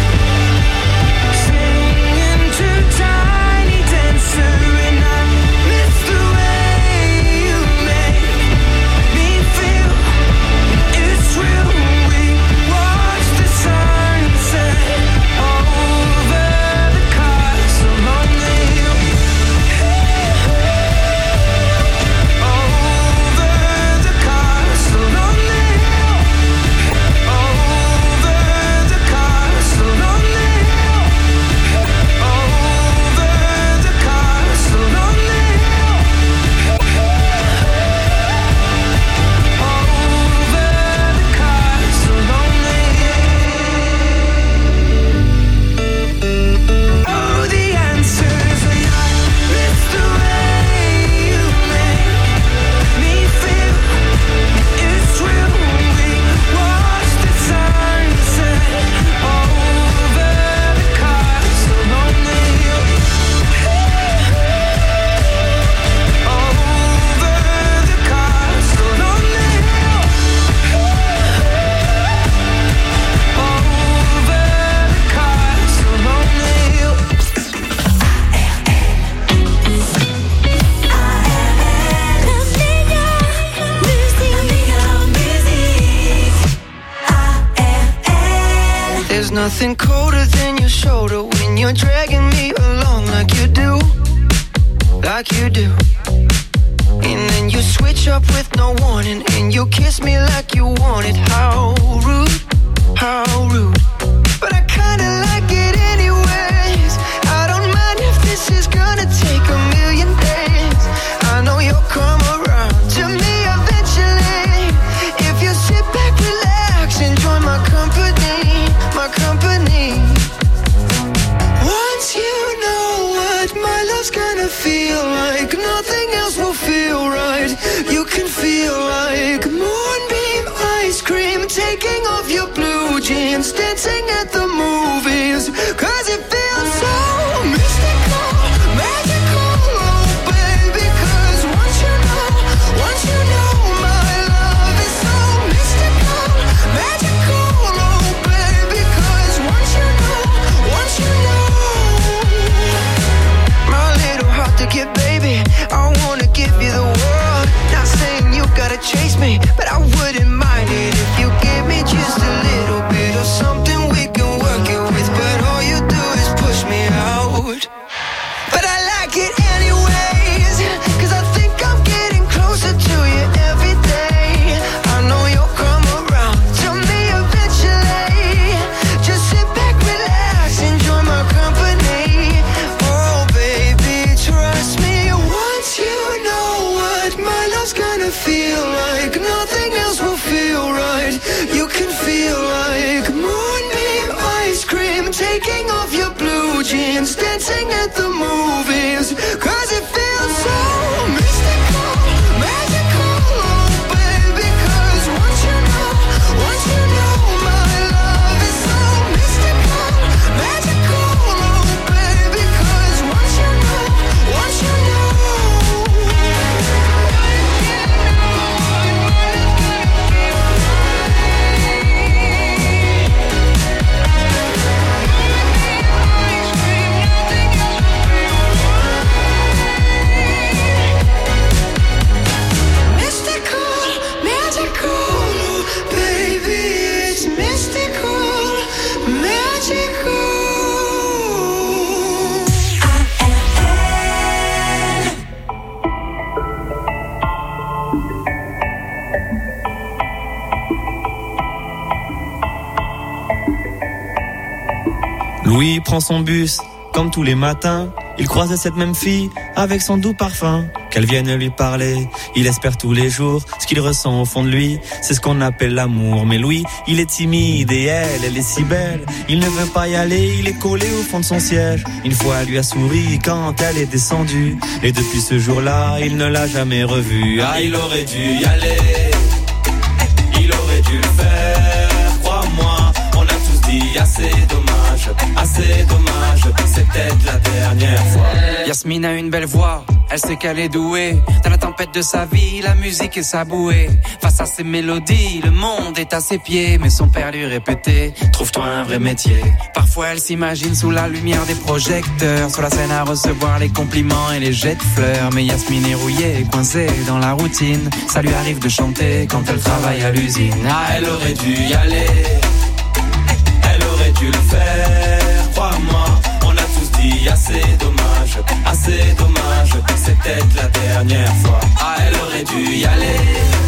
Speaker 2: singing to Tiny Dancer, and I miss the way you make me feel. It's real. We watch the sunset over the castle on the hill. Over the castle on the hill. Over the castle on the hill. Over the castle on the hill. Over the castle on the hill. Oh, the answers, and I miss the way you make me feel. It's real. We watch the sunset over the castle on the hill. Over the castle on the hill. Over the castle on the hill. There's nothing colder than your shoulder when you're dragging me along like you do, like you do. And then you switch up with no warning, and you kiss me like you want it. How rude, how rude. But I kinda like it anyways. I don't mind if this is gonna take a million days. I know you'll come around to me eventually. If you sit back, relax, enjoy my company, my company. Once you know what my love's gonna feel like, nothing else will feel right. You can feel like moonbeam ice cream, taking off your blue jeans, dancing at the movies. Cause it feels so mystical, magical, oh baby. Cause once you know, once you know my love
Speaker 1: at the movies, cause it feels so mystical, magical, oh baby, cause once you know, once you know my love is so mystical, magical, oh baby, cause once you know, once you know.
Speaker 4: Louis prend son bus, comme tous les matins. Il croise cette même fille, avec son doux parfum. Qu'elle vienne lui parler, il espère tous les jours. Ce qu'il ressent au fond de lui, c'est ce qu'on appelle l'amour. Mais Louis, il est timide et elle, elle est si belle. Il ne veut pas y aller, il est collé au fond de son siège. Une fois, elle lui a souri quand elle est descendue. Et depuis ce jour-là, il ne l'a jamais revue. Ah, il aurait dû y aller, il aurait dû le faire, crois-moi. On a tous dit assez dommage, assez dommage, c'est peut-être la dernière fois.
Speaker 5: Yasmine a une belle voix, elle sait qu'elle est douée. Dans la tempête de sa vie, la musique est sa bouée. Face à ses mélodies, le monde est à ses pieds. Mais son père lui répétait, trouve-toi un vrai métier. Parfois elle s'imagine sous la lumière des projecteurs, sur la scène à recevoir les compliments et les jets de fleurs. Mais Yasmine est rouillée, coincée dans la routine. Ça lui arrive de chanter quand elle travaille à l'usine.
Speaker 4: Ah, elle aurait dû y aller, elle aurait dû le faire, crois-moi. On a tous dit assez dommage, assez dommage, c'est peut-être la dernière fois. Ah, elle aurait dû y aller,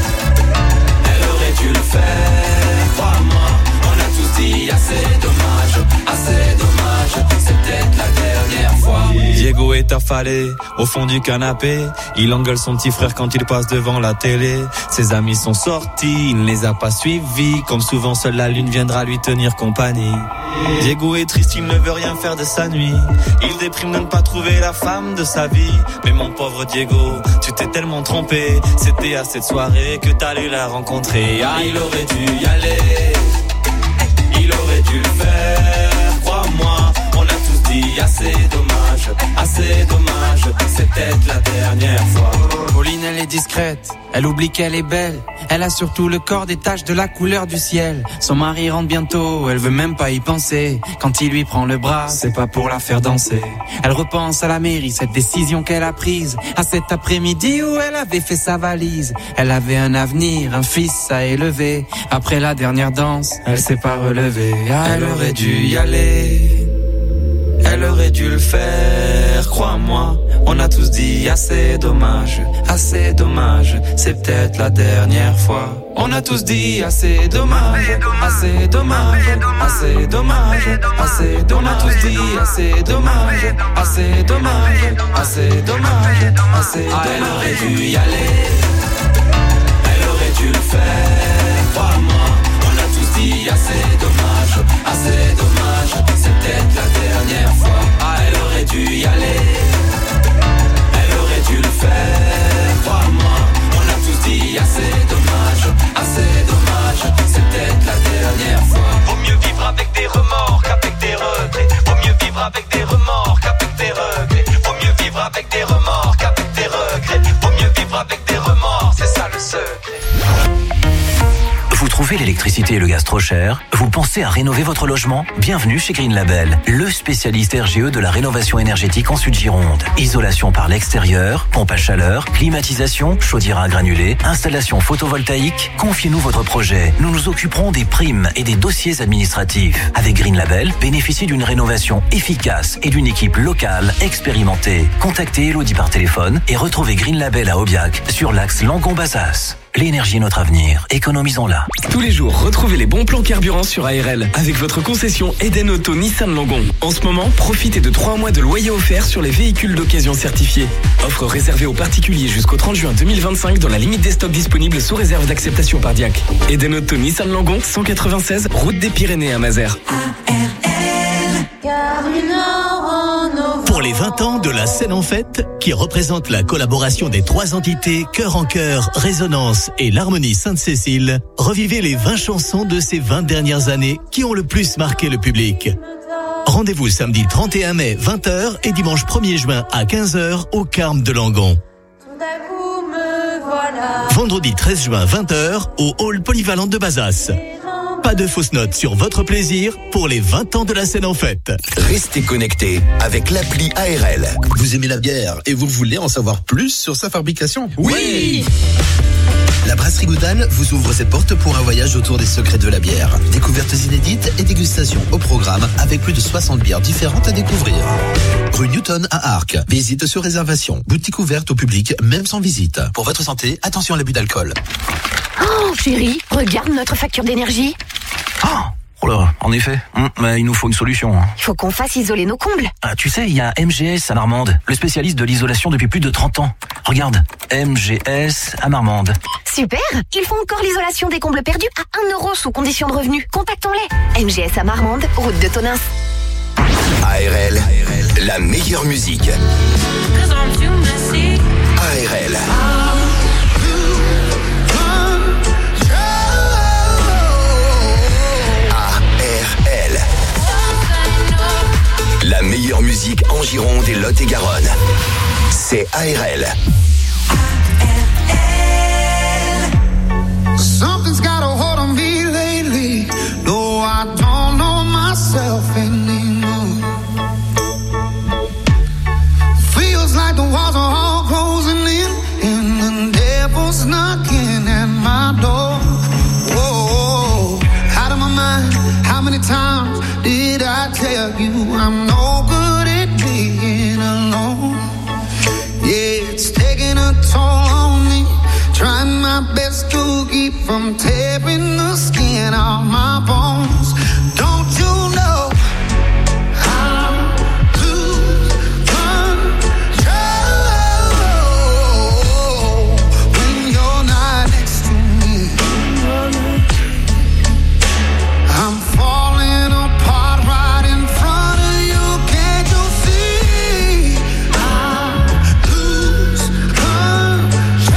Speaker 4: elle aurait dû le faire, crois-moi. On a tous dit assez dommage, assez dommage, c'est peut-être la dernière fois. Diego est affalé au fond du canapé. Il engueule son petit frère quand il passe devant la télé. Ses amis sont sortis, il ne les a pas suivis. Comme souvent, seule la lune viendra lui tenir compagnie. Diego est triste, il ne veut rien faire de sa nuit. Il déprime de ne pas trouver la femme de sa vie. Mais mon pauvre Diego, tu t'es tellement trompé. C'était à cette soirée que t'allais la rencontrer. Ah, il aurait dû y aller, il aurait dû le faire, crois-moi. On a tous dit assez dommage, assez dommage, c'est peut-être la dernière fois.
Speaker 5: Pauline, elle est discrète, elle oublie qu'elle est belle. Elle a surtout le corps des taches de la couleur du ciel. Son mari rentre bientôt, elle veut même pas y penser. Quand il lui prend le bras, c'est pas pour la faire danser. Elle repense à la mairie, cette décision qu'elle a prise. À cet après-midi où elle avait fait sa valise. Elle avait un avenir, un fils à élever. Après la dernière danse, elle s'est pas relevée. Ah,
Speaker 4: elle aurait dû y aller, elle aurait dû le faire, crois-moi. On a tous dit assez dommage, assez dommage, c'est peut-être la dernière fois. On a tous dit assez dommage, assez dommage, assez dommage, assez dommage. On a tous dit assez dommage, assez dommage, assez dommage, assez dommage. Elle aurait dû y aller, elle aurait dû le faire, crois-moi. On a tous dit assez dommage, assez dommage, c'est peut-être la dernière fois. Ah, elle aurait dû y aller, elle aurait dû le faire, crois-moi. On a tous dit assez dommage, assez dommage, c'est peut-être la dernière fois. Vaut mieux vivre avec des remords qu'avec des regrets. Vaut mieux vivre avec des remords qu'avec des regrets. Vaut mieux vivre avec des remords qu'avec des regrets. Vaut mieux vivre avec des remords, c'est ça le secret.
Speaker 28: Vous trouvez l'électricité et le gaz trop cher? Vous pensez à rénover votre logement? Bienvenue chez Green Label, le spécialiste R G E de la rénovation énergétique en Sud-Gironde. Isolation par l'extérieur, pompe à chaleur, climatisation, chaudière à granulés, installation photovoltaïque. Confiez-nous votre projet. Nous nous occuperons des primes et des dossiers administratifs. Avec Green Label, bénéficiez d'une rénovation efficace et d'une équipe locale expérimentée. Contactez Elodie par téléphone et retrouvez Green Label à Aubiac sur l'axe Langon-Bazas. L'énergie est notre avenir, économisons-la.
Speaker 6: Tous les jours, retrouvez les bons plans carburant sur A R L avec votre concession Eden Auto Nissan Langon. En ce moment, profitez de trois mois de loyer offert sur les véhicules d'occasion certifiés. Offre réservée aux particuliers jusqu'au trente juin deux mille vingt-cinq dans la limite des stocks disponibles sous réserve d'acceptation par D I A C. Eden Auto Nissan Langon, cent quatre-vingt-seize, route des Pyrénées à Mazères.
Speaker 1: A R L.
Speaker 28: Pour
Speaker 8: les vingt ans de la Scène en Fête, qui représente la collaboration des trois entités Cœur en Cœur, Résonance et l'Harmonie Sainte-Cécile, revivez les vingt chansons de ces vingt dernières années qui ont le plus marqué le public. Rendez-vous samedi trente et un mai, vingt heures et dimanche premier juin à quinze heures au Carme de Langon. Vendredi treize juin, vingt heures au Hall Polyvalent de Bazas. Pas de fausses notes sur votre plaisir pour les vingt ans de la Scène en Fête.
Speaker 3: Restez connectés avec l'appli A R L.
Speaker 18: Vous aimez la bière et vous voulez en savoir plus sur sa fabrication?
Speaker 8: Oui,
Speaker 18: La Brasserie Goudal vous ouvre ses portes pour un voyage autour des secrets de la bière. Découvertes inédites et dégustations au programme avec plus de soixante bières différentes à découvrir. Rue Newton à Arques. Visite sur réservation. Boutique ouverte au public, même sans visite. Pour votre santé, attention à l'abus d'alcool.
Speaker 19: Oh, chérie, regarde notre facture d'énergie.
Speaker 20: Oh, oh là, en effet, hum, mais il nous faut une solution.
Speaker 19: Il faut qu'on fasse isoler nos combles.
Speaker 20: Ah, tu sais, il y a M G S à Marmande, le spécialiste de l'isolation depuis plus de trente ans. Regarde, M G S à Marmande.
Speaker 19: Super, ils font encore l'isolation des combles perdus à un euro sous condition de revenu. Contactons-les. M G S à Marmande, route de Tonins.
Speaker 3: A R L, la meilleure musique. A R L. La meilleure musique en Gironde et Lot-et-Garonne. C'est A R L.
Speaker 1: Something's got a hold on me lately. No, I don't know myself anymore. Feels like the walls are all closing in, and the devil's knocking at my door. Whoa, out of my mind. How many times did I tell you I'm no good at being alone? Yeah, it's taking a toll on me. Trying my best to keep from tearing the skin off my bones. Don't you know I lose control when you're not next to me? I'm falling apart right in front of you. Can't you see? I lose control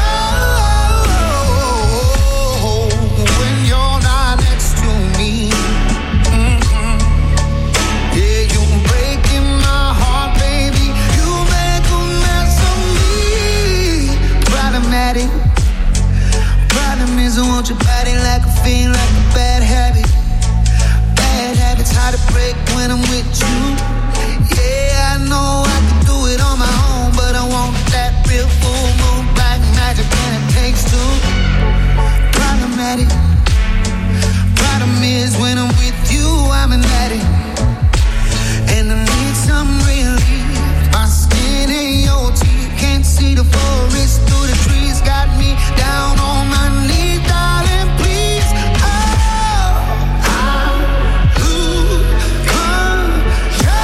Speaker 1: when you're not next to me. Mm-hmm. Yeah, you're breaking my heart, baby. You make a mess of me. Problematic. Problem is, I want your body like a fiend, like a bad habit. Bad habits hard to break when I'm with you. Yeah, I know I can do it on my own, but I want that real full moon black magic, and it takes two. Problematic. Problem is when I'm with you, I'm an addict, and I need some relief. My skin and your teeth can't see the forest through the trees. Got me down on my knees, darling, please. Oh, I lose control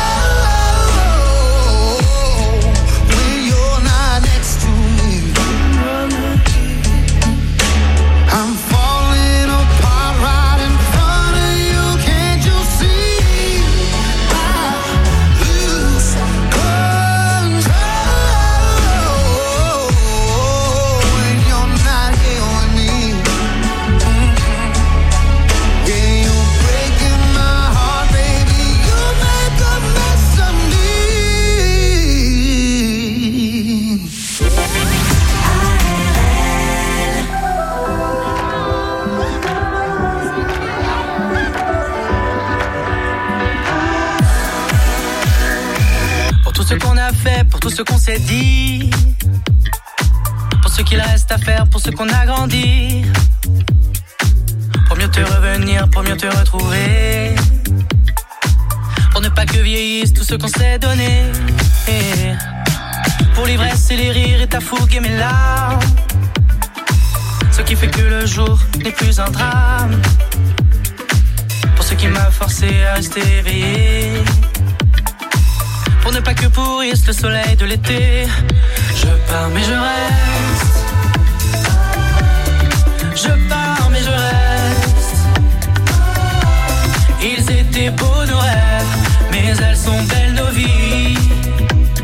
Speaker 1: when you're not next to me. I'm falling apart right in front of you. Can't you see? I lose control when you're not here with me. Mm-hmm. Yeah, you're breaking my heart, baby. You make a mess of me.
Speaker 5: Pour tout ce qu'on a fait, pour tout ce qu'on s'est dit, pour ce qu'il reste à faire, pour ce qu'on a grandi, pour mieux te revenir, pour mieux te retrouver, pour ne pas que vieillisse tout ce qu'on s'est donné, pour l'ivresse et les rires et ta fougue et mes larmes, ce qui fait que le jour n'est plus un drame, pour ce qui m'a forcé à rester éveillé, pour ne pas que pourrisse le soleil de l'été. Je pars mais je reste. Je pars mais je reste. Ils étaient beaux nos rêves, mais elles sont belles nos vies.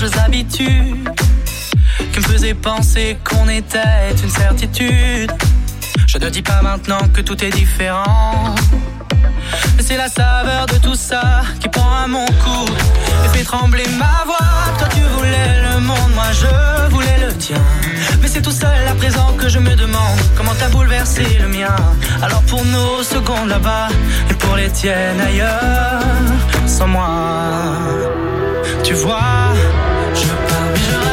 Speaker 5: d'étranges habitudes qui me faisaient penser qu'on était une certitude. Je ne dis pas maintenant que tout est différent, mais c'est la saveur de tout ça qui prend à mon cou et fait trembler ma voix. Toi tu voulais le monde, moi je voulais le tien, mais c'est tout seul à présent que je me demande comment t'as bouleversé le mien. Alors pour nos secondes là-bas et pour les tiennes ailleurs, sans moi, tu vois, je pars mais je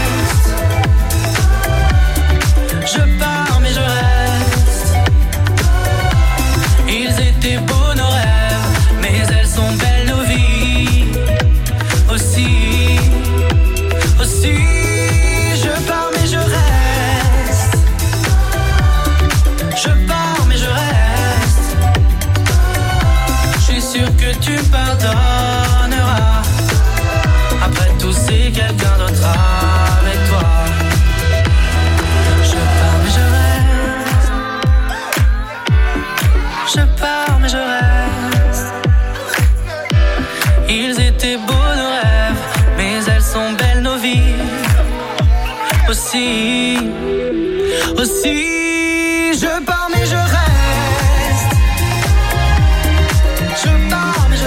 Speaker 5: reste. Je pars mais je reste. Ils étaient beaux nos rêves, mais elles sont belles nos vies aussi, aussi. Je pars mais je reste. Je pars mais je reste. Je suis sûr que tu pardonneras. Après tout c'est quelqu'un d'autre avec toi. Je pars mais je reste. Je pars mais je reste. Ils étaient beaux nos rêves, mais elles sont belles nos vies aussi, aussi. Je pars mais je reste.